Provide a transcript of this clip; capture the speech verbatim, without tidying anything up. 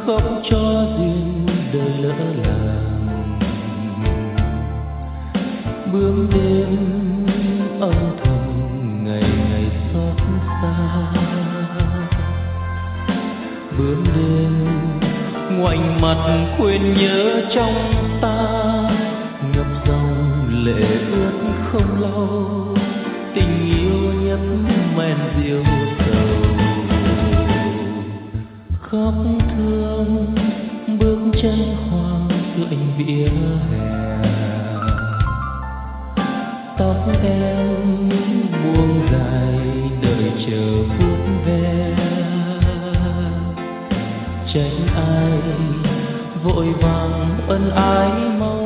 khóc cho duyên đời lỡ làng. Bướm đêm âm thầm ngày ngày xót xa. Bướm đêm ngoảnh mặt quên nhớ trong ta, ngập dòng lệ ướt không lau, tình yêu nhấp men rượu sầu. Khóc thương bước chân hoang lạnh vỉa hè, tóc em buông dài đợi chờ vuốt ve. Tránh ai vội vàng ân ái mau